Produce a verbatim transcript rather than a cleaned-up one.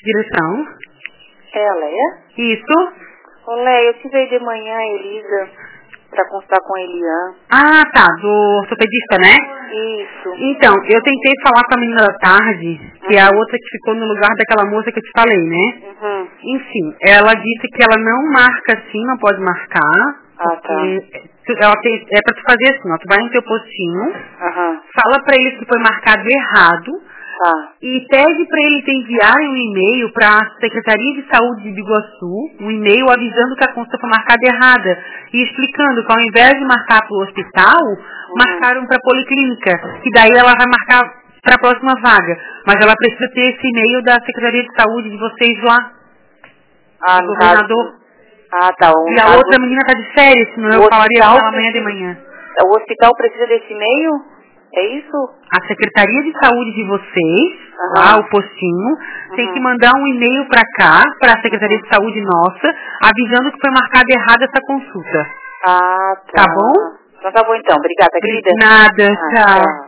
Direção. É a Leia? Isso. Ô, Leia, eu tive aí de manhã a Elisa pra consultar com a Eliane. Ah, tá. Do ortopedista, né? Isso. Então, eu tentei falar com a menina da tarde, que é a outra que ficou no lugar daquela moça que eu te falei, né? Uhum. Enfim, ela disse que ela não marca assim, não pode marcar. Ah, tá. Porque ela tem, é pra tu fazer assim, ó. Tu vai no teu postinho, Aham. fala pra eles que foi marcado errado. Tá. E pede para eles enviarem um e-mail para a Secretaria de Saúde de Biguaçu, um e-mail avisando que a consulta foi marcada errada e explicando que ao invés de marcar para o hospital, Uhum. marcaram para a policlínica, que daí ela vai marcar para a próxima vaga. Mas ela precisa ter esse e-mail da Secretaria de Saúde de vocês lá, Ah, do no governador. caso... Ah, tá. Um E a caso... outra menina está de férias, senão eu O falaria com hospital ela amanhã de precisa- manhã. O hospital precisa desse e-mail? É isso? A Secretaria de Saúde de vocês, Aham. lá o postinho, tem Uhum. que mandar um e-mail para cá, para a Secretaria de Saúde nossa, avisando que foi marcada errada essa consulta. Ah, tá. Tá bom? Então tá bom então. Obrigada, querida. Nada, Ah, tchau. tchau.